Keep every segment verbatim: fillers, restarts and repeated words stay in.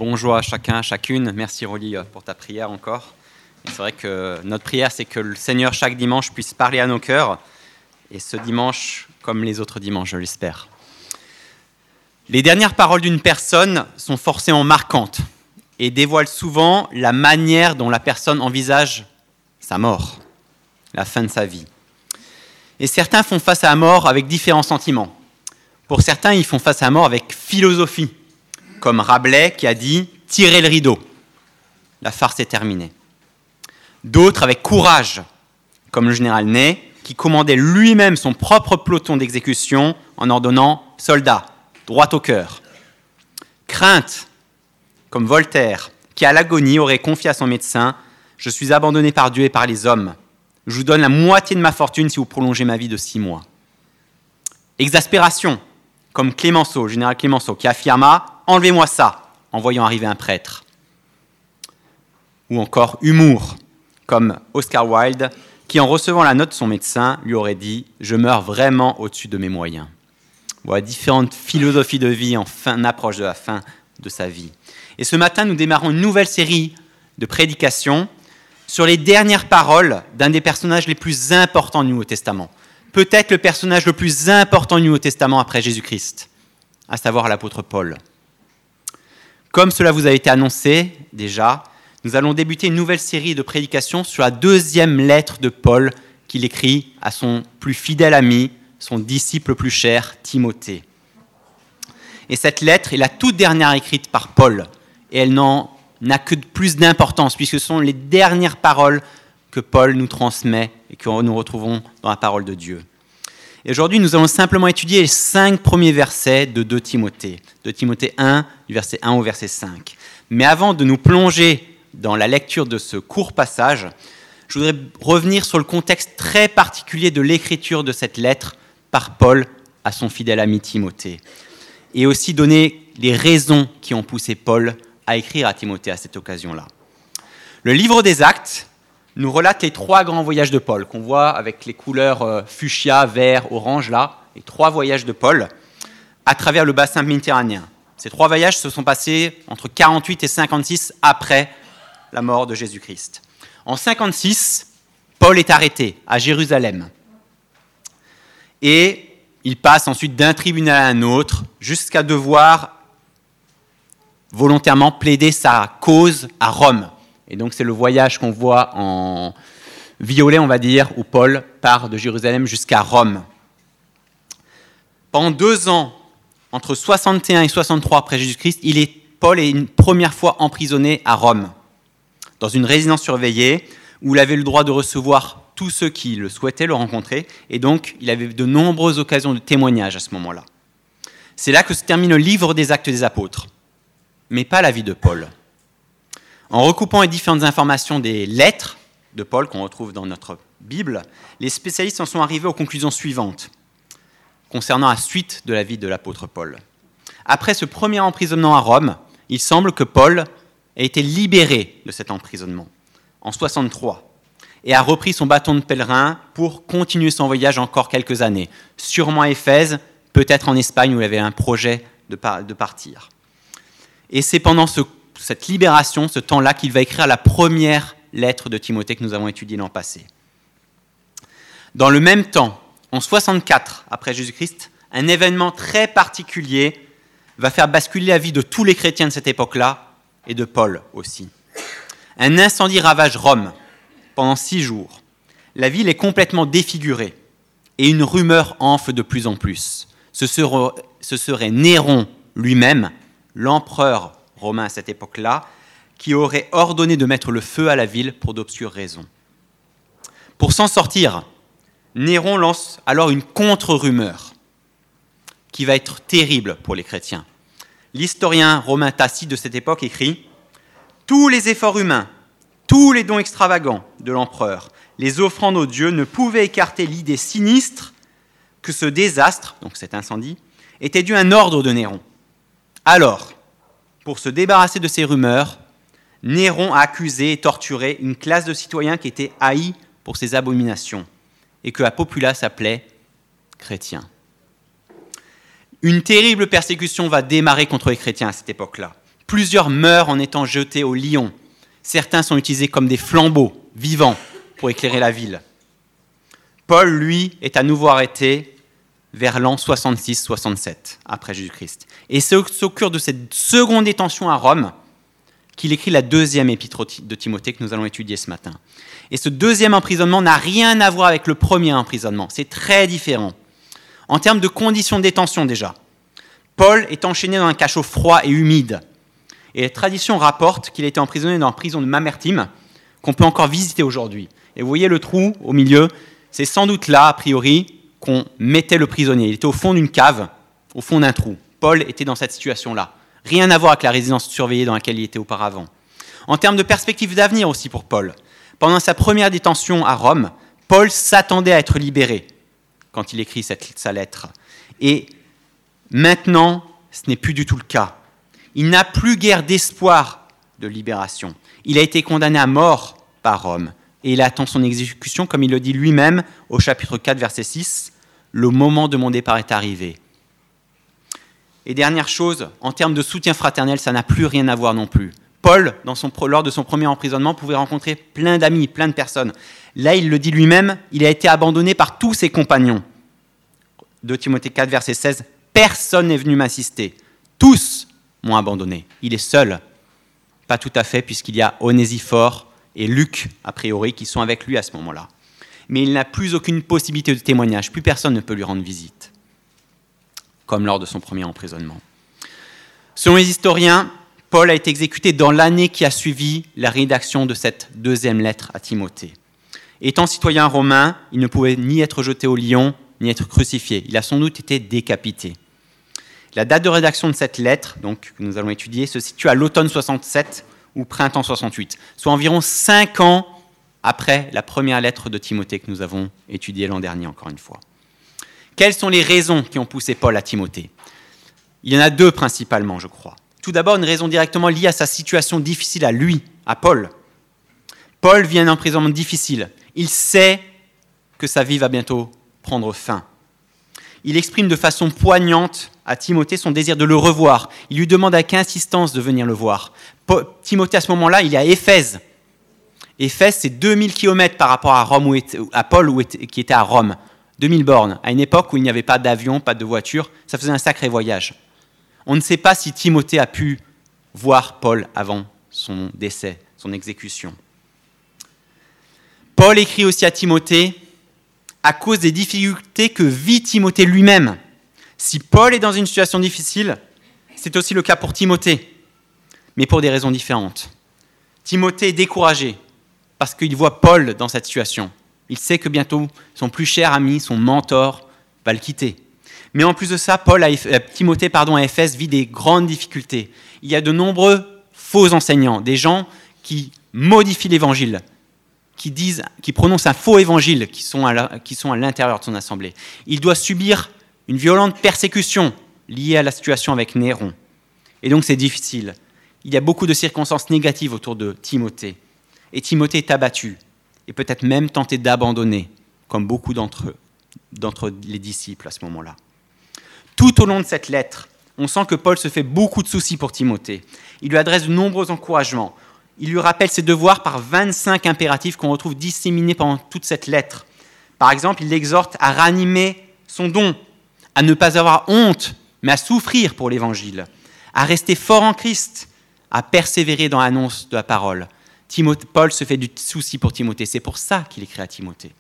Bonjour à chacun, à chacune. Merci Rolly pour ta prière encore. Et c'est vrai que notre prière, c'est que le Seigneur, chaque dimanche, puisse parler à nos cœurs. Et ce dimanche, comme les autres dimanches, je l'espère. Les dernières paroles d'une personne sont forcément marquantes et dévoilent souvent la manière dont la personne envisage sa mort, la fin de sa vie. Et certains font face à la mort avec différents sentiments. Pour certains, ils font face à la mort avec philosophie, comme Rabelais qui a dit « tirez le rideau, la farce est terminée ». D'autres avec courage, comme le général Ney, qui commandait lui-même son propre peloton d'exécution en ordonnant « soldats, droit au cœur ». Crainte, comme Voltaire, qui à l'agonie aurait confié à son médecin « je suis abandonné par Dieu et par les hommes. Je vous donne la moitié de ma fortune si vous prolongez ma vie de six mois. » Exaspération, comme Clémenceau, le général Clémenceau, qui affirma « enlevez-moi ça » en voyant arriver un prêtre. Ou encore humour, comme Oscar Wilde, qui en recevant la note de son médecin lui aurait dit « je meurs vraiment au-dessus de mes moyens ». Voilà différentes philosophies de vie en fin approche de la fin de sa vie. Et ce matin, nous démarrons une nouvelle série de prédications sur les dernières paroles d'un des personnages les plus importants du Nouveau Testament. Peut-être le personnage le plus important du Nouveau Testament après Jésus-Christ, à savoir l'apôtre Paul. Comme cela vous a été annoncé déjà, nous allons débuter une nouvelle série de prédications sur la deuxième lettre de Paul qu'il écrit à son plus fidèle ami, son disciple le plus cher, Timothée. Et cette lettre est la toute dernière écrite par Paul, et elle n'en a que plus d'importance, puisque ce sont les dernières paroles que Paul nous transmet et que nous retrouvons dans la parole de Dieu. Et aujourd'hui, nous allons simplement étudier les cinq premiers versets de deux Timothée. deux Timothée un, du verset un au verset cinq. Mais avant de nous plonger dans la lecture de ce court passage, je voudrais revenir sur le contexte très particulier de l'écriture de cette lettre par Paul à son fidèle ami Timothée. Et aussi donner les raisons qui ont poussé Paul à écrire à Timothée à cette occasion-là. Le livre des Actes nous relate les trois grands voyages de Paul, qu'on voit avec les couleurs euh, fuchsia, vert, orange, là, les trois voyages de Paul à travers le bassin méditerranéen. Ces trois voyages se sont passés entre quarante-huit et cinquante-six après la mort de Jésus-Christ. En cinquante-six, Paul est arrêté à Jérusalem. Et il passe ensuite d'un tribunal à un autre jusqu'à devoir volontairement plaider sa cause à Rome. Et donc c'est le voyage qu'on voit en violet, on va dire, où Paul part de Jérusalem jusqu'à Rome. Pendant deux ans, entre soixante et un et soixante-trois après Jésus-Christ, il est, Paul est une première fois emprisonné à Rome, dans une résidence surveillée, où il avait le droit de recevoir tous ceux qui le souhaitaient le rencontrer, et donc il avait de nombreuses occasions de témoignage à ce moment-là. C'est là que se termine le livre des Actes des Apôtres, mais pas la vie de Paul. En recoupant les différentes informations des lettres de Paul qu'on retrouve dans notre Bible, les spécialistes en sont arrivés aux conclusions suivantes concernant la suite de la vie de l'apôtre Paul. Après ce premier emprisonnement à Rome, il semble que Paul a été libéré de cet emprisonnement en soixante-trois et a repris son bâton de pèlerin pour continuer son voyage encore quelques années, sûrement à Éphèse, peut-être en Espagne où il avait un projet de, par- de partir. Et c'est pendant ce cette libération, ce temps-là, qu'il va écrire la première lettre de Timothée que nous avons étudiée l'an passé. Dans le même temps, en soixante-quatre après Jésus-Christ, un événement très particulier va faire basculer la vie de tous les chrétiens de cette époque-là, et de Paul aussi. Un incendie ravage Rome pendant six jours. La ville est complètement défigurée, et une rumeur enfle de plus en plus. Ce serait, ce serait Néron lui-même, l'empereur romain à cette époque-là, qui aurait ordonné de mettre le feu à la ville pour d'obscures raisons. Pour s'en sortir, Néron lance alors une contre-rumeur qui va être terrible pour les chrétiens. L'historien romain Tacite de cette époque écrit « Tous les efforts humains, tous les dons extravagants de l'empereur, les offrandes aux dieux ne pouvaient écarter l'idée sinistre que ce désastre, donc cet incendie, était dû à un ordre de Néron. Alors, pour se débarrasser de ces rumeurs, Néron a accusé et torturé une classe de citoyens qui était haïs pour ses abominations et que la populace appelait chrétiens. Une terrible persécution va démarrer contre les chrétiens à cette époque-là. Plusieurs meurent en étant jetés au lion. Certains sont utilisés comme des flambeaux vivants pour éclairer la ville. Paul, lui, est à nouveau arrêté vers l'an soixante-six soixante-sept après Jésus-Christ. Et c'est au cours de cette seconde détention à Rome qu'il écrit la deuxième épître de Timothée que nous allons étudier ce matin. Et ce deuxième emprisonnement n'a rien à voir avec le premier emprisonnement. C'est très différent. En termes de conditions de détention déjà, Paul est enchaîné dans un cachot froid et humide. Et la tradition rapporte qu'il a été emprisonné dans la prison de Mamertime, qu'on peut encore visiter aujourd'hui. Et vous voyez le trou au milieu, c'est sans doute là, a priori, qu'on mettait le prisonnier. Il était au fond d'une cave, au fond d'un trou. Paul était dans cette situation-là. Rien à voir avec la résidence surveillée dans laquelle il était auparavant. En termes de perspective d'avenir aussi pour Paul, pendant sa première détention à Rome, Paul s'attendait à être libéré quand il écrit cette, sa lettre. Et maintenant, ce n'est plus du tout le cas. Il n'a plus guère d'espoir de libération. Il a été condamné à mort par Rome et il attend son exécution, comme il le dit lui-même au chapitre quatre, verset six. « Le moment de mon départ est arrivé. » Et dernière chose, en termes de soutien fraternel, ça n'a plus rien à voir non plus. Paul, dans son, lors de son premier emprisonnement, pouvait rencontrer plein d'amis, plein de personnes. Là, il le dit lui-même, il a été abandonné par tous ses compagnons. deux Timothée quatre, verset seize, « Personne n'est venu m'assister. Tous m'ont abandonné. » Il est seul. Pas tout à fait, puisqu'il y a Onésiphore et Luc, a priori, qui sont avec lui à ce moment-là. Mais il n'a plus aucune possibilité de témoignage. Plus personne ne peut lui rendre visite, comme lors de son premier emprisonnement. Selon les historiens, Paul a été exécuté dans l'année qui a suivi la rédaction de cette deuxième lettre à Timothée. Étant citoyen romain, il ne pouvait ni être jeté au lion, ni être crucifié. Il a sans doute été décapité. La date de rédaction de cette lettre, donc, que nous allons étudier, se situe à l'automne soixante-sept ou printemps soixante-huit, soit environ cinq ans après la première lettre de Timothée que nous avons étudiée l'an dernier, encore une fois. Quelles sont les raisons qui ont poussé Paul à Timothée ? Il y en a deux principalement, je crois. Tout d'abord, une raison directement liée à sa situation difficile à lui, à Paul. Paul vit un emprisonnement difficile. Il sait que sa vie va bientôt prendre fin. Il exprime de façon poignante à Timothée son désir de le revoir. Il lui demande avec insistance de venir le voir. Paul, Timothée, à ce moment-là, il est à Éphèse. Éphèse, c'est deux mille kilomètres par rapport à, Rome où était, à Paul où était, qui était à Rome. deux mille bornes, à une époque où il n'y avait pas d'avion, pas de voiture. Ça faisait un sacré voyage. On ne sait pas si Timothée a pu voir Paul avant son décès, son exécution. Paul écrit aussi à Timothée à cause des difficultés que vit Timothée lui-même. Si Paul est dans une situation difficile, c'est aussi le cas pour Timothée, mais pour des raisons différentes. Timothée est découragé parce qu'il voit Paul dans cette situation. Il sait que bientôt son plus cher ami, son mentor, va le quitter. Mais en plus de ça, Paul à Eph- Timothée pardon, à Éphèse vit des grandes difficultés. Il y a de nombreux faux enseignants, des gens qui modifient l'évangile, qui disent, qui prononcent un faux évangile, qui sont à la, qui sont à l'intérieur de son assemblée. Il doit subir une violente persécution liée à la situation avec Néron. Et donc c'est difficile. Il y a beaucoup de circonstances négatives autour de Timothée. Et Timothée est abattu, et peut-être même tenté d'abandonner, comme beaucoup d'entre eux, d'entre les disciples à ce moment-là. Tout au long de cette lettre, on sent que Paul se fait beaucoup de soucis pour Timothée. Il lui adresse de nombreux encouragements. Il lui rappelle ses devoirs par vingt-cinq impératifs qu'on retrouve disséminés pendant toute cette lettre. Par exemple, il l'exhorte à ranimer son don, à ne pas avoir honte, mais à souffrir pour l'Évangile, à rester fort en Christ, à persévérer dans l'annonce de la parole. Timothée, Paul se fait du souci pour Timothée. C'est pour ça qu'il écrit à Timothée.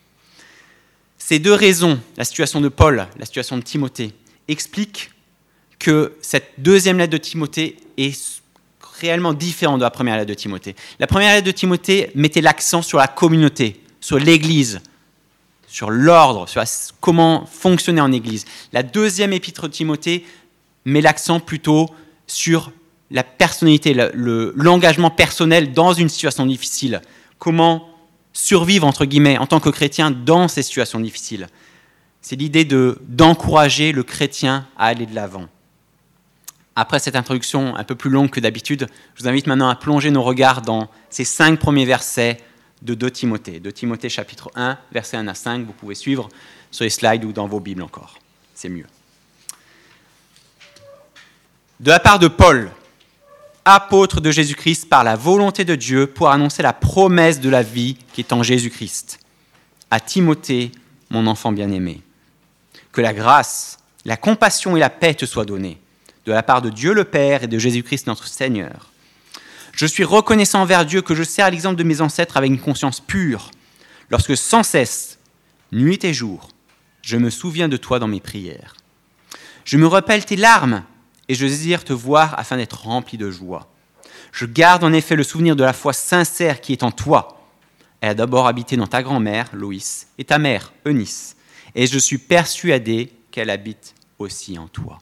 Ces deux raisons, la situation de Paul, la situation de Timothée, expliquent que cette deuxième lettre de Timothée est réellement différente de la première lettre de Timothée. La première lettre de Timothée mettait l'accent sur la communauté, sur l'Église, sur l'ordre, sur la, comment fonctionner en Église. La deuxième épître de Timothée met l'accent plutôt sur la personnalité, le, le, l'engagement personnel dans une situation difficile. Comment survivre, entre guillemets, en tant que chrétien dans ces situations difficiles. C'est l'idée de, d'encourager le chrétien à aller de l'avant. Après cette introduction un peu plus longue que d'habitude, je vous invite maintenant à plonger nos regards dans ces cinq premiers versets de deux Timothée. deux Timothée chapitre un, versets un à cinq, vous pouvez suivre sur les slides ou dans vos Bibles encore. C'est mieux. De la part de Paul, apôtre de Jésus-Christ par la volonté de Dieu pour annoncer la promesse de la vie qui est en Jésus-Christ. À Timothée, mon enfant bien-aimé, que la grâce, la compassion et la paix te soient données de la part de Dieu le Père et de Jésus-Christ notre Seigneur. Je suis reconnaissant envers Dieu que je sers à l'exemple de mes ancêtres avec une conscience pure, lorsque sans cesse, nuit et jour, je me souviens de toi dans mes prières. Je me rappelle tes larmes et je désire te voir afin d'être rempli de joie. Je garde en effet le souvenir de la foi sincère qui est en toi. Elle a d'abord habité dans ta grand-mère, Loïs, et ta mère, Eunice, et je suis persuadé qu'elle habite aussi en toi.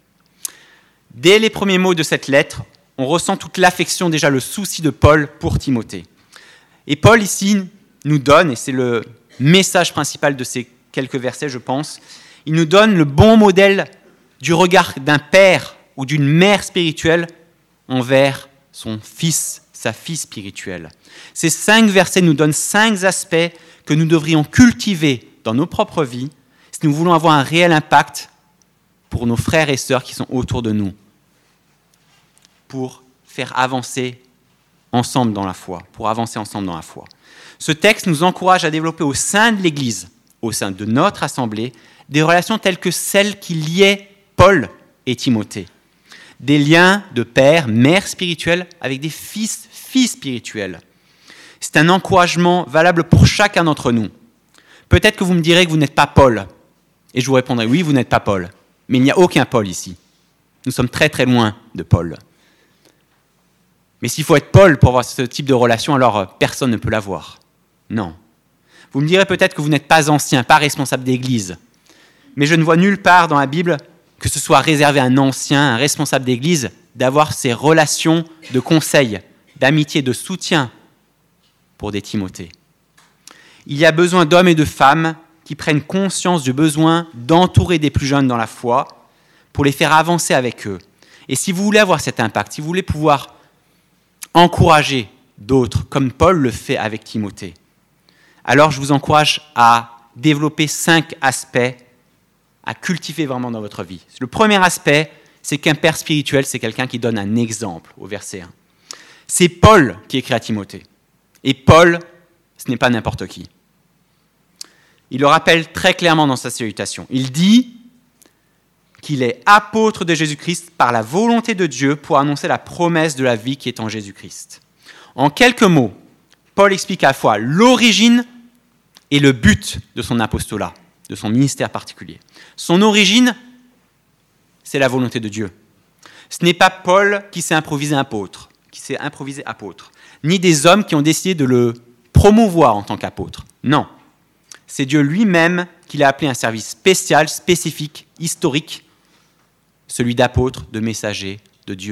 Dès les premiers mots de cette lettre, on ressent toute l'affection, déjà le souci de Paul pour Timothée. Et Paul ici nous donne, et c'est le message principal de ces quelques versets, je pense, il nous donne le bon modèle du regard d'un père ou d'une mère spirituelle envers son fils, sa fille spirituelle. Ces cinq versets nous donnent cinq aspects que nous devrions cultiver dans nos propres vies si nous voulons avoir un réel impact pour nos frères et sœurs qui sont autour de nous, pour faire avancer ensemble dans la foi, pour avancer ensemble dans la foi. Ce texte nous encourage à développer au sein de l'Église, au sein de notre assemblée, des relations telles que celles qui liaient Paul et Timothée. Des liens de père, mère spirituelle avec des fils, filles spirituelles. C'est un encouragement valable pour chacun d'entre nous. Peut-être que vous me direz que vous n'êtes pas Paul. Et je vous répondrai, oui, vous n'êtes pas Paul. Mais il n'y a aucun Paul ici. Nous sommes très très loin de Paul. Mais s'il faut être Paul pour avoir ce type de relation, alors personne ne peut l'avoir. Non. Vous me direz peut-être que vous n'êtes pas ancien, pas responsable d'église. Mais je ne vois nulle part dans la Bible que ce soit réservé à un ancien, un responsable d'église, d'avoir ces relations de conseil, d'amitié, de soutien pour des Timothées. Il y a besoin d'hommes et de femmes qui prennent conscience du besoin d'entourer des plus jeunes dans la foi pour les faire avancer avec eux. Et si vous voulez avoir cet impact, si vous voulez pouvoir encourager d'autres, comme Paul le fait avec Timothée, alors je vous encourage à développer cinq aspects à cultiver vraiment dans votre vie. Le premier aspect, c'est qu'un père spirituel, c'est quelqu'un qui donne un exemple, au verset un. C'est Paul qui écrit à Timothée. Et Paul, ce n'est pas n'importe qui. Il le rappelle très clairement dans sa salutation. Il dit qu'il est apôtre de Jésus-Christ par la volonté de Dieu pour annoncer la promesse de la vie qui est en Jésus-Christ. En quelques mots, Paul explique à la fois l'origine et le but de son apostolat, de son ministère particulier. Son origine, c'est la volonté de Dieu. Ce n'est pas Paul qui s'est improvisé apôtre, qui s'est improvisé apôtre, ni des hommes qui ont décidé de le promouvoir en tant qu'apôtre. Non. C'est Dieu lui-même qui l'a appelé un service spécial, spécifique, historique, celui d'apôtre, de messager de Dieu.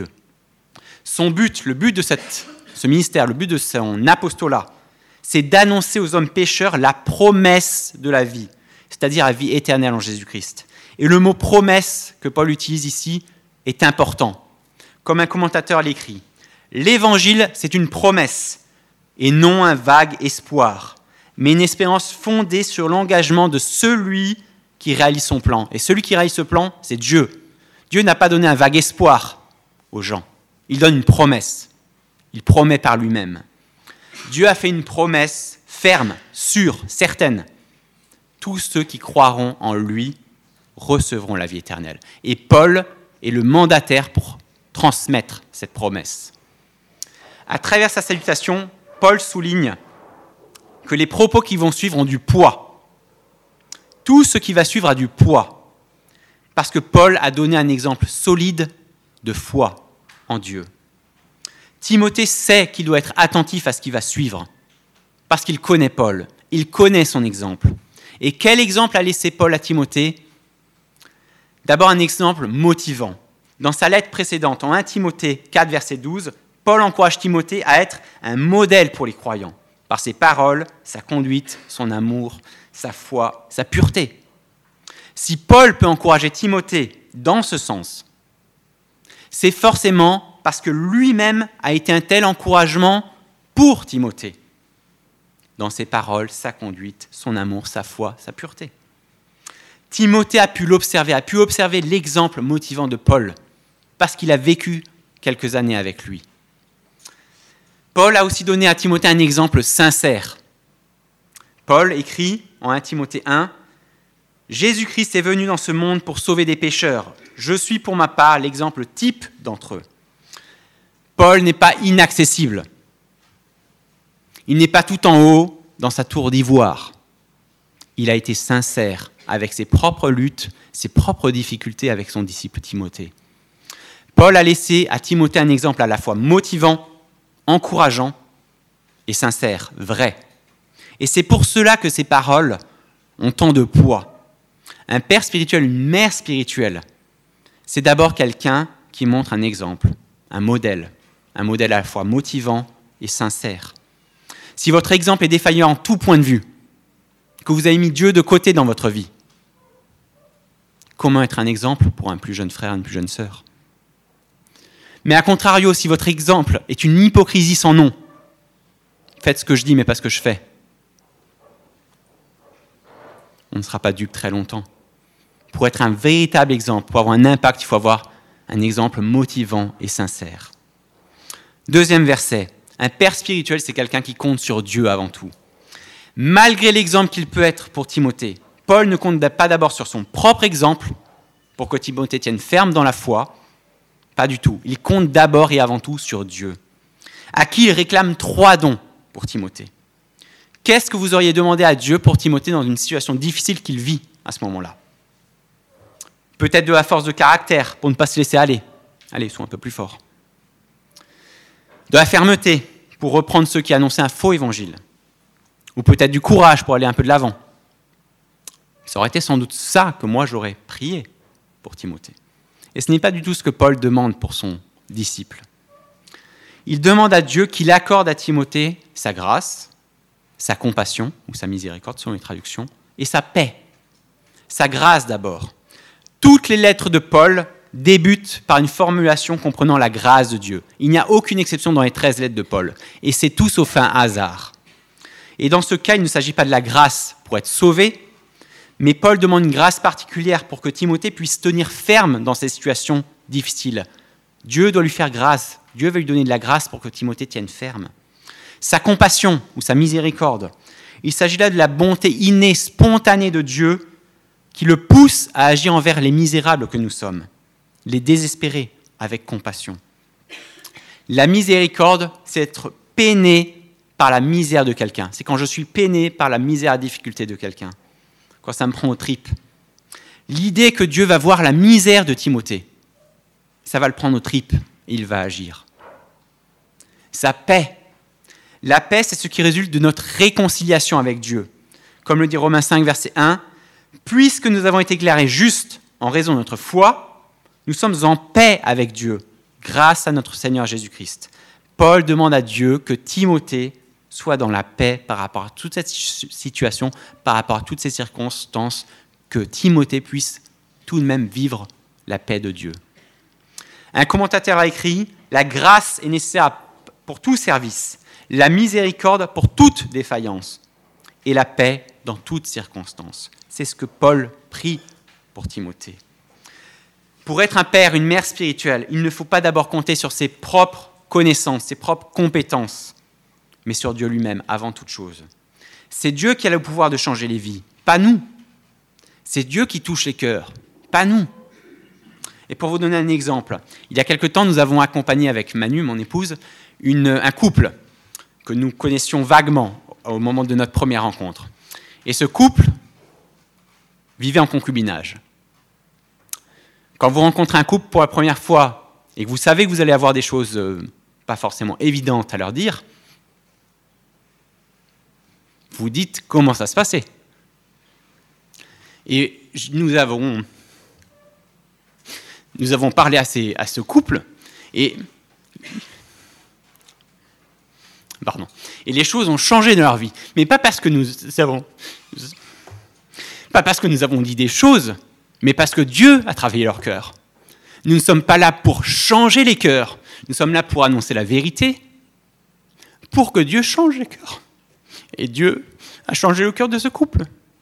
Son but, le but de cette, ce ministère, le but de son apostolat, c'est d'annoncer aux hommes pécheurs la promesse de la vie, c'est-à-dire la vie éternelle en Jésus-Christ. Et le mot « promesse » que Paul utilise ici est important. Comme un commentateur l'écrit, l'évangile, c'est une promesse et non un vague espoir, mais une espérance fondée sur l'engagement de celui qui réalise son plan. Et celui qui réalise ce plan, c'est Dieu. Dieu n'a pas donné un vague espoir aux gens. Il donne une promesse. Il promet par lui-même. Dieu a fait une promesse ferme, sûre, certaine. Tous ceux qui croiront en lui recevront la vie éternelle. Et Paul est le mandataire pour transmettre cette promesse. À travers sa salutation, Paul souligne que les propos qui vont suivre ont du poids. Tout ce qui va suivre a du poids. Parce que Paul a donné un exemple solide de foi en Dieu. Timothée sait qu'il doit être attentif à ce qui va suivre. Parce qu'il connaît Paul. Il connaît son exemple. Et quel exemple a laissé Paul à Timothée ? D'abord un exemple motivant. Dans sa lettre précédente, en premier Timothée quatre, verset douze, Paul encourage Timothée à être un modèle pour les croyants, par ses paroles, sa conduite, son amour, sa foi, sa pureté. Si Paul peut encourager Timothée dans ce sens, c'est forcément parce que lui-même a été un tel encouragement pour Timothée, dans ses paroles, sa conduite, son amour, sa foi, sa pureté. Timothée a pu l'observer, a pu observer l'exemple motivant de Paul, parce qu'il a vécu quelques années avec lui. Paul a aussi donné à Timothée un exemple sincère. Paul écrit en premier Timothée un, « Jésus-Christ est venu dans ce monde pour sauver des pécheurs. Je suis pour ma part l'exemple type d'entre eux. » Paul n'est pas inaccessible. Il n'est pas tout en haut dans sa tour d'ivoire. Il a été sincère avec ses propres luttes, ses propres difficultés avec son disciple Timothée. Paul a laissé à Timothée un exemple à la fois motivant, encourageant et sincère, vrai. Et c'est pour cela que ces paroles ont tant de poids. Un père spirituel, une mère spirituelle, c'est d'abord quelqu'un qui montre un exemple, un modèle, un modèle à la fois motivant et sincère. Si votre exemple est défaillant en tout point de vue, que vous avez mis Dieu de côté dans votre vie, comment être un exemple pour un plus jeune frère, une plus jeune sœur ? Mais à contrario, si votre exemple est une hypocrisie sans nom, faites ce que je dis mais pas ce que je fais, on ne sera pas dupe très longtemps. Pour être un véritable exemple, pour avoir un impact, il faut avoir un exemple motivant et sincère. Deuxième verset, un père spirituel, c'est quelqu'un qui compte sur Dieu avant tout. Malgré l'exemple qu'il peut être pour Timothée, Paul ne compte pas d'abord sur son propre exemple pour que Timothée tienne ferme dans la foi. Pas du tout. Il compte d'abord et avant tout sur Dieu, à qui il réclame trois dons pour Timothée. Qu'est-ce que vous auriez demandé à Dieu pour Timothée dans une situation difficile qu'il vit à ce moment-là ? Peut-être de la force de caractère pour ne pas se laisser aller. Allez, sois un peu plus fort. De la fermeté pour reprendre ceux qui annonçaient un faux évangile. Ou peut-être du courage pour aller un peu de l'avant. Ça aurait été sans doute ça que moi j'aurais prié pour Timothée. Et ce n'est pas du tout ce que Paul demande pour son disciple. Il demande à Dieu qu'il accorde à Timothée sa grâce, sa compassion, ou sa miséricorde selon les traductions, et sa paix. Sa grâce d'abord. Toutes les lettres de Paul débutent par une formulation comprenant la grâce de Dieu. Il n'y a aucune exception dans les treize lettres de Paul. Et c'est tout sauf un hasard. Et dans ce cas, il ne s'agit pas de la grâce pour être sauvé, mais Paul demande une grâce particulière pour que Timothée puisse tenir ferme dans ces situations difficiles. Dieu doit lui faire grâce. Dieu veut lui donner de la grâce pour que Timothée tienne ferme. Sa compassion ou sa miséricorde. Il s'agit là de la bonté innée, spontanée de Dieu qui le pousse à agir envers les misérables que nous sommes, les désespérés avec compassion. La miséricorde, c'est être peiné par la misère de quelqu'un. C'est quand je suis peiné par la misère et la difficulté de quelqu'un, quand ça me prend aux tripes. L'idée que Dieu va voir la misère de Timothée, ça va le prendre aux tripes et il va agir. Sa paix. La paix, c'est ce qui résulte de notre réconciliation avec Dieu. Comme le dit Romains cinq, verset un, « Puisque nous avons été déclarés justes en raison de notre foi, nous sommes en paix avec Dieu, grâce à notre Seigneur Jésus-Christ. » Paul demande à Dieu que Timothée soit dans la paix par rapport à toute cette situation, par rapport à toutes ces circonstances, que Timothée puisse tout de même vivre la paix de Dieu. Un commentateur a écrit « La grâce est nécessaire pour tout service, la miséricorde pour toute défaillance et la paix dans toutes circonstances. » C'est ce que Paul prie pour Timothée. Pour être un père, une mère spirituelle, il ne faut pas d'abord compter sur ses propres connaissances, ses propres compétences, mais sur Dieu lui-même avant toute chose. C'est Dieu qui a le pouvoir de changer les vies, pas nous. C'est Dieu qui touche les cœurs, pas nous. Et pour vous donner un exemple, il y a quelque temps, nous avons accompagné avec Manu, mon épouse, une, un couple que nous connaissions vaguement au moment de notre première rencontre. Et ce couple vivait en concubinage. Quand vous rencontrez un couple pour la première fois et que vous savez que vous allez avoir des choses euh, pas forcément évidentes à leur dire, vous dites comment ça se passait. Et nous avons, nous avons parlé à, ces, à ce couple et, pardon, et les choses ont changé dans leur vie. Mais pas parce que nous avons, pas parce que nous avons dit des choses, mais parce que Dieu a travaillé leur cœur. Nous ne sommes pas là pour changer les cœurs. Nous sommes là pour annoncer la vérité, pour que Dieu change les cœurs. Et Dieu a changé le cœur de ce couple.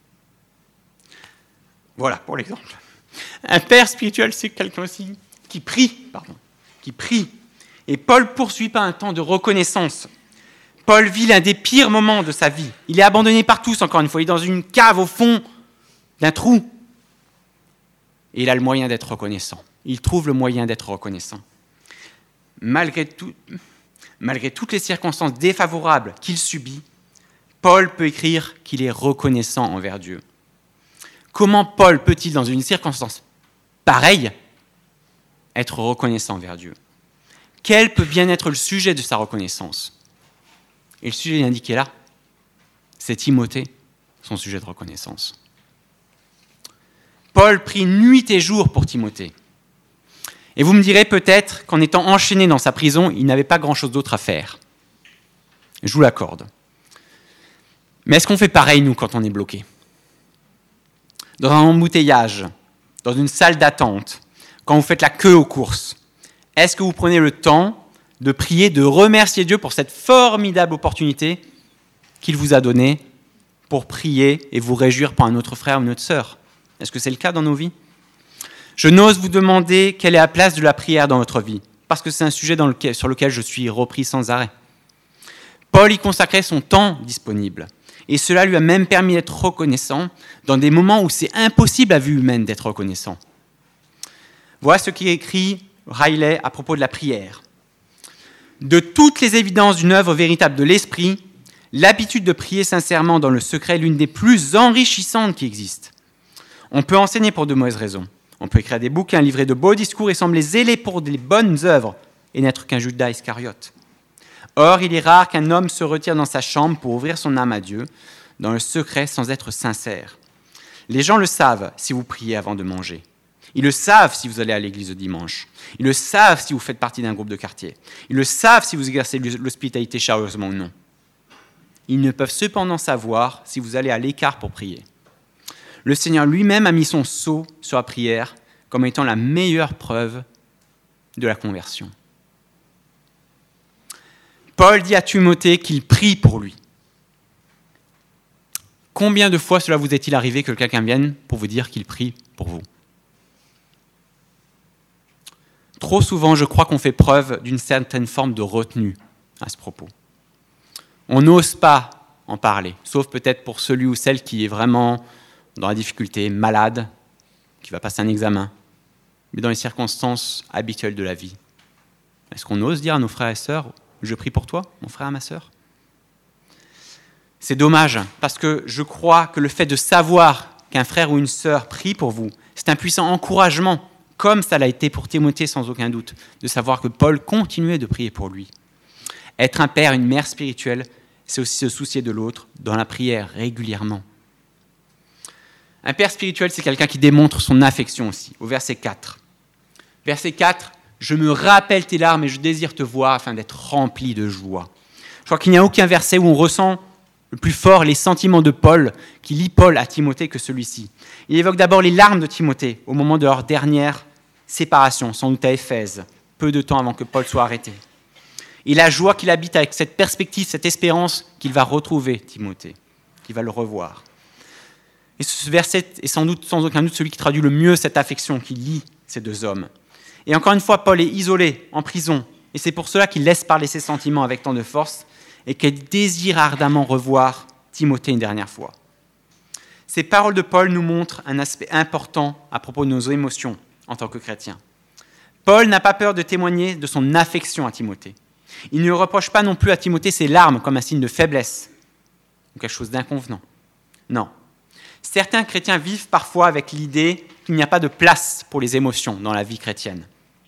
Voilà pour l'exemple. Un père spirituel, c'est quelqu'un aussi qui prie, pardon, qui prie Et Paul ne poursuit pas un temps de reconnaissance. Paul vit l'un des pires moments de sa vie. Il est abandonné par tous, encore une fois. Il est dans une cave au fond d'un trou. Et il a le moyen d'être reconnaissant. Il trouve le moyen d'être reconnaissant. Malgré, tout, malgré toutes les circonstances défavorables qu'il subit, Paul peut écrire qu'il est reconnaissant envers Dieu. Comment Paul peut-il, dans une circonstance pareille, être reconnaissant envers Dieu ? Quel peut bien être le sujet de sa reconnaissance ? Et le sujet est indiqué là. C'est Timothée, son sujet de reconnaissance. Paul prie nuit et jour pour Timothée. Et vous me direz peut-être qu'en étant enchaîné dans sa prison, il n'avait pas grand-chose d'autre à faire. Je vous l'accorde. Mais est-ce qu'on fait pareil, nous, quand on est bloqué ? Dans un embouteillage, dans une salle d'attente, quand vous faites la queue aux courses, est-ce que vous prenez le temps de prier, de remercier Dieu pour cette formidable opportunité qu'il vous a donnée pour prier et vous réjouir pour un autre frère ou une autre sœur ? Est-ce que c'est le cas dans nos vies ? Je n'ose vous demander quelle est la place de la prière dans votre vie, parce que c'est un sujet dans lequel, sur lequel je suis repris sans arrêt. Paul y consacrait son temps disponible, et cela lui a même permis d'être reconnaissant dans des moments où c'est impossible à vue humaine d'être reconnaissant. Voilà ce qui est écrit Riley à propos de la prière. De toutes les évidences d'une œuvre véritable de l'esprit, l'habitude de prier sincèrement dans le secret est l'une des plus enrichissantes qui existent. On peut enseigner pour de mauvaises raisons. On peut écrire des bouquins, livrer de beaux discours et sembler zélé pour des bonnes œuvres et n'être qu'un Judas Iscariote. Or, il est rare qu'un homme se retire dans sa chambre pour ouvrir son âme à Dieu, dans le secret sans être sincère. Les gens le savent si vous priez avant de manger. Ils le savent si vous allez à l'église le dimanche. Ils le savent si vous faites partie d'un groupe de quartier. Ils le savent si vous exercez l'hospitalité chaleureusement ou non. Ils ne peuvent cependant savoir si vous allez à l'écart pour prier. Le Seigneur lui-même a mis son sceau sur la prière comme étant la meilleure preuve de la conversion. Paul dit à Timothée qu'il prie pour lui. Combien de fois cela vous est-il arrivé que quelqu'un vienne pour vous dire qu'il prie pour vous ? Trop souvent, je crois qu'on fait preuve d'une certaine forme de retenue à ce propos. On n'ose pas en parler, sauf peut-être pour celui ou celle qui est vraiment dans la difficulté, malade, qui va passer un examen, mais dans les circonstances habituelles de la vie. Est-ce qu'on ose dire à nos frères et sœurs, je prie pour toi, mon frère, ma sœur ? C'est dommage, parce que je crois que le fait de savoir qu'un frère ou une sœur prie pour vous, c'est un puissant encouragement, comme ça l'a été pour Timothée sans aucun doute, de savoir que Paul continuait de prier pour lui. Être un père, une mère spirituelle, c'est aussi se soucier de l'autre dans la prière régulièrement. Un père spirituel, c'est quelqu'un qui démontre son affection aussi, au verset quatre. Verset quatre, « Je me rappelle tes larmes et je désire te voir afin d'être rempli de joie. » Je crois qu'il n'y a aucun verset où on ressent le plus fort les sentiments de Paul, qui lie Paul à Timothée, que celui-ci. Il évoque d'abord les larmes de Timothée au moment de leur dernière séparation, sans doute à Éphèse, peu de temps avant que Paul soit arrêté. Et la joie qu'il habite avec cette perspective, cette espérance qu'il va retrouver Timothée, qu'il va le revoir. Et ce verset est sans doute, sans aucun doute, celui qui traduit le mieux cette affection qui lie ces deux hommes. Et encore une fois, Paul est isolé, en prison, et c'est pour cela qu'il laisse parler ses sentiments avec tant de force et qu'il désire ardemment revoir Timothée une dernière fois. Ces paroles de Paul nous montrent un aspect important à propos de nos émotions en tant que chrétiens. Paul n'a pas peur de témoigner de son affection à Timothée. Il ne reproche pas non plus à Timothée ses larmes comme un signe de faiblesse ou quelque chose d'inconvenant. Non. Certains chrétiens vivent parfois avec l'idée qu'il n'y a pas de place pour les émotions dans la vie chrétienne.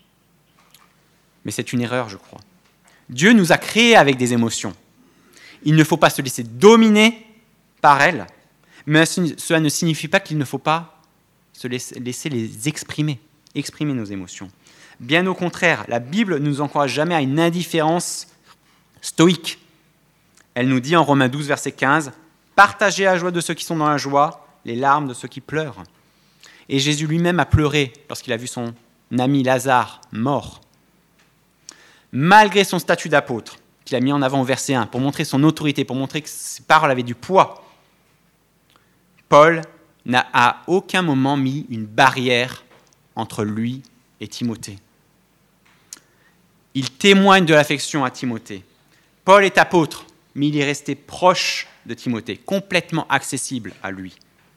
Mais c'est une erreur, je crois. Dieu nous a créés avec des émotions. Il ne faut pas se laisser dominer par elles, mais cela ne signifie pas qu'il ne faut pas se laisser, laisser les exprimer, exprimer nos émotions. Bien au contraire, la Bible ne nous encourage jamais à une indifférence stoïque. Elle nous dit en Romains douze, verset quinze, « Partagez la joie de ceux qui sont dans la joie, les larmes de ceux qui pleurent. » Et Jésus lui-même a pleuré lorsqu'il a vu son ami Lazare mort. Malgré son statut d'apôtre, qu'il a mis en avant au verset un, pour montrer son autorité, pour montrer que ses paroles avaient du poids, Paul n'a à aucun moment mis une barrière entre lui et Timothée. il témoigne de l'affection à Timothée. Paul est apôtre, mais il est resté proche de Timothée, complètement accessible à lui.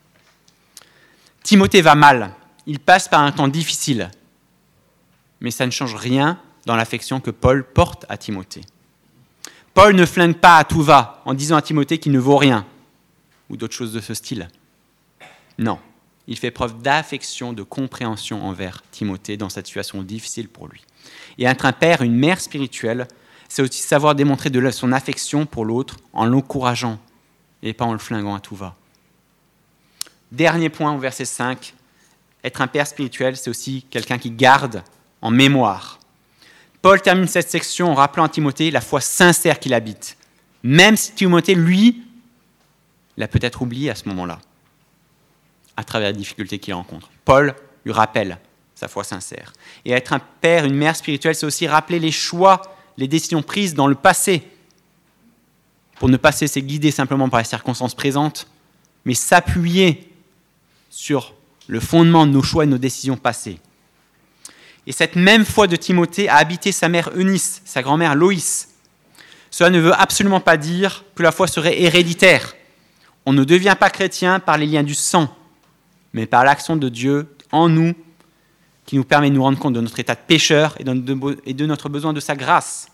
Timothée va mal, il passe par un temps difficile, mais ça ne change rien dans l'affection que Paul porte à Timothée. Paul ne flingue pas à tout va en disant à Timothée qu'il ne vaut rien, ou d'autres choses de ce style. Non, il fait preuve d'affection, de compréhension envers Timothée dans cette situation difficile pour lui. Et être un père, une mère spirituelle, c'est aussi savoir démontrer de son affection pour l'autre en l'encourageant et pas en le flinguant à tout va. Dernier point au verset cinq, être un père spirituel, c'est aussi quelqu'un qui garde en mémoire. Paul termine cette section en rappelant à Timothée la foi sincère qu'il habite, même si Timothée, lui, l'a peut-être oublié à ce moment-là, à travers les difficultés qu'il rencontre. Paul lui rappelle sa foi sincère. Et être un père, une mère spirituelle, c'est aussi rappeler les choix, les décisions prises dans le passé, pour ne pas se laisser guider simplement par les circonstances présentes, mais s'appuyer sur le fondement de nos choix et de nos décisions passées. Et cette même foi de Timothée a habité sa mère Eunice, sa grand-mère Loïs. Cela ne veut absolument pas dire que la foi serait héréditaire. On ne devient pas chrétien par les liens du sang, mais par l'action de Dieu en nous, qui nous permet de nous rendre compte de notre état de pécheur et de notre besoin de sa grâce.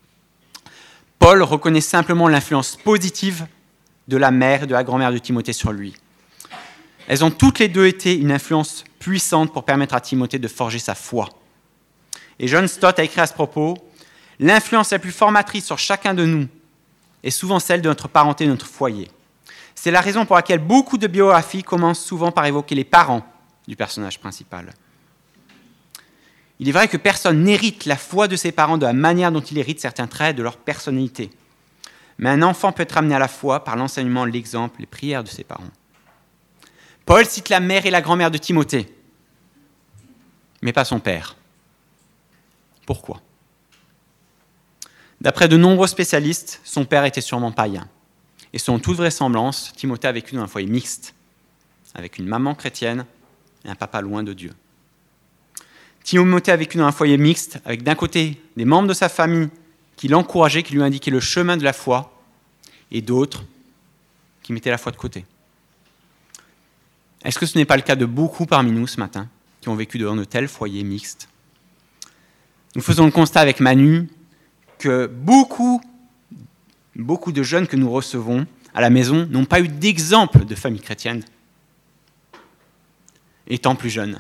Paul reconnaît simplement l'influence positive de la mère et de la grand-mère de Timothée sur lui. Elles ont toutes les deux été une influence puissante pour permettre à Timothée de forger sa foi. Et John Stott a écrit à ce propos, « L'influence la plus formatrice sur chacun de nous est souvent celle de notre parenté et de notre foyer. C'est la raison pour laquelle beaucoup de biographies commencent souvent par évoquer les parents du personnage principal. Il est vrai que personne n'hérite la foi de ses parents de la manière dont il hérite certains traits de leur personnalité. Mais un enfant peut être amené à la foi par l'enseignement, l'exemple, les prières de ses parents. Paul cite la mère et la grand-mère de Timothée, mais pas son père. Pourquoi ? D'après de nombreux spécialistes, son père était sûrement païen. Et selon toute vraisemblance, Timothée a vécu dans un foyer mixte, avec une maman chrétienne et un papa loin de Dieu. Timothée a vécu dans un foyer mixte, avec d'un côté des membres de sa famille qui l'encourageaient, qui lui indiquaient le chemin de la foi, et d'autres qui mettaient la foi de côté. Est-ce que ce n'est pas le cas de beaucoup parmi nous ce matin, qui ont vécu dans de tels foyers mixtes ? Nous faisons le constat avec Manu que beaucoup, beaucoup de jeunes que nous recevons à la maison n'ont pas eu d'exemple de famille chrétienne, étant plus jeunes.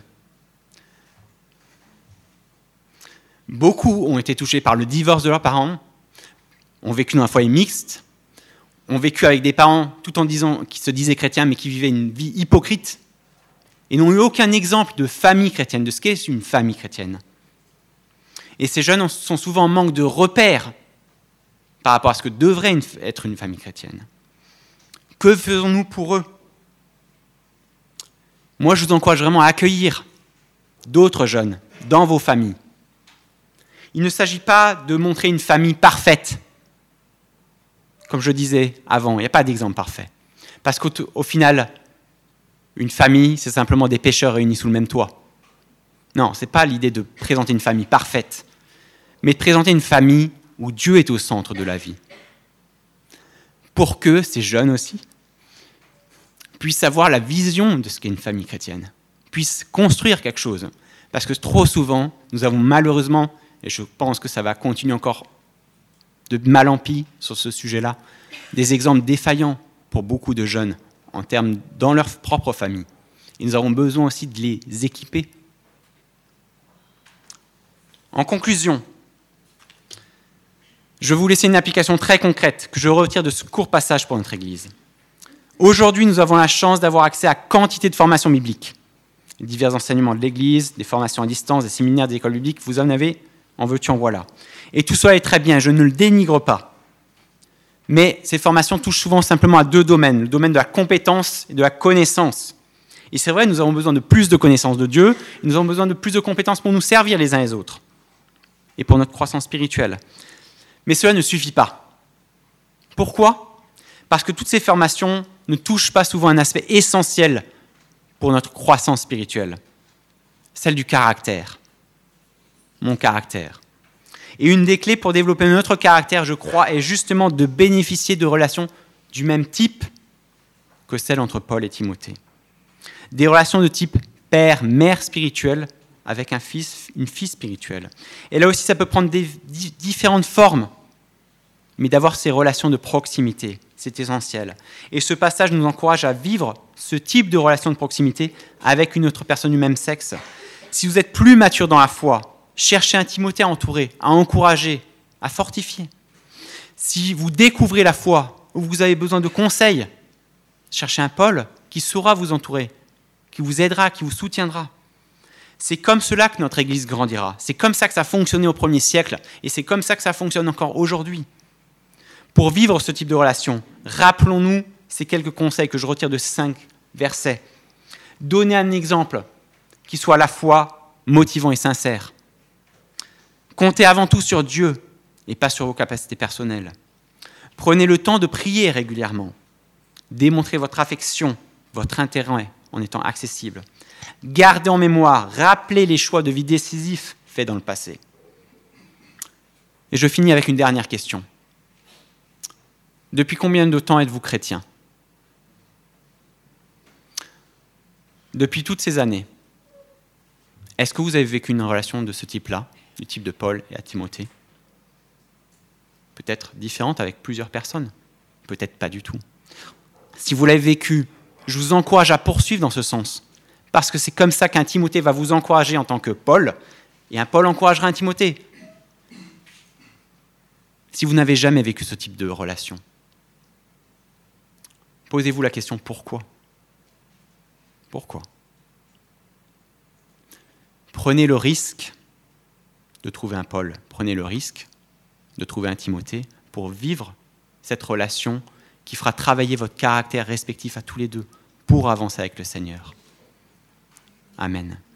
Beaucoup ont été touchés par le divorce de leurs parents, ont vécu dans un foyer mixte, ont vécu avec des parents tout en disant qui se disaient chrétiens mais qui vivaient une vie hypocrite et n'ont eu aucun exemple de famille chrétienne, de ce qu'est une famille chrétienne. Et ces jeunes sont souvent en manque de repères par rapport à ce que devrait être une famille chrétienne. Que faisons-nous pour eux ? Moi, je vous encourage vraiment à accueillir d'autres jeunes dans vos familles. Il ne s'agit pas de montrer une famille parfaite. Comme je disais avant, il n'y a pas d'exemple parfait. Parce qu'au au final, une famille, c'est simplement des pécheurs réunis sous le même toit. Non, ce n'est pas l'idée de présenter une famille parfaite, mais de présenter une famille où Dieu est au centre de la vie. Pour que ces jeunes aussi puissent avoir la vision de ce qu'est une famille chrétienne, puissent construire quelque chose. Parce que trop souvent, nous avons malheureusement, et je pense que ça va continuer encore de mal en pis sur ce sujet-là, des exemples défaillants pour beaucoup de jeunes en termes dans leur propre famille. Et nous avons besoin aussi de les équiper. En conclusion, je vais vous laisser une application très concrète que je retire de ce court passage pour notre Église. Aujourd'hui, nous avons la chance d'avoir accès à quantité de formations bibliques. Les divers enseignements de l'Église, des formations à distance, des séminaires des écoles bibliques, vous en avez, en veux-tu, en voilà. Et tout cela est très bien, je ne le dénigre pas. Mais ces formations touchent souvent simplement à deux domaines, le domaine de la compétence et de la connaissance. Et c'est vrai, nous avons besoin de plus de connaissances de Dieu, et nous avons besoin de plus de compétences pour nous servir les uns les autres, et pour notre croissance spirituelle. Mais cela ne suffit pas. Pourquoi ? Parce que toutes ces formations ne touchent pas souvent un aspect essentiel pour notre croissance spirituelle, celle du caractère, mon caractère. Et une des clés pour développer notre caractère, je crois, est justement de bénéficier de relations du même type que celles entre Paul et Timothée. Des relations de type père, mère spirituelle avec un fils, une fille spirituelle. Et là aussi, ça peut prendre des di- différentes formes, mais d'avoir ces relations de proximité, c'est essentiel. Et ce passage nous encourage à vivre ce type de relation de proximité avec une autre personne du même sexe. Si vous êtes plus mature dans la foi, cherchez un Timothée à entourer, à encourager, à fortifier. Si vous découvrez la foi, ou vous avez besoin de conseils, cherchez un Paul qui saura vous entourer, qui vous aidera, qui vous soutiendra. C'est comme cela que notre Église grandira. C'est comme ça que ça fonctionnait au premier siècle, et c'est comme ça que ça fonctionne encore aujourd'hui. Pour vivre ce type de relation, rappelons-nous ces quelques conseils que je retire de ces cinq versets. Donnez un exemple qui soit à la fois motivant et sincère. Comptez avant tout sur Dieu et pas sur vos capacités personnelles. Prenez le temps de prier régulièrement. Démontrez votre affection, votre intérêt en étant accessible. Gardez en mémoire, rappelez les choix de vie décisifs faits dans le passé. Et je finis avec une dernière question. Depuis combien de temps êtes-vous chrétien ? Depuis toutes ces années, est-ce que vous avez vécu une relation de ce type-là, du type de Paul et à Timothée ? Peut-être différente avec plusieurs personnes, peut-être pas du tout. Si vous l'avez vécu, je vous encourage à poursuivre dans ce sens, parce que c'est comme ça qu'un Timothée va vous encourager en tant que Paul, et un Paul encouragera un Timothée. Si vous n'avez jamais vécu ce type de relation, posez-vous la question pourquoi ? Pourquoi ? Prenez le risque de trouver un Paul, prenez le risque de trouver un Timothée pour vivre cette relation qui fera travailler votre caractère respectif à tous les deux pour avancer avec le Seigneur. Amen.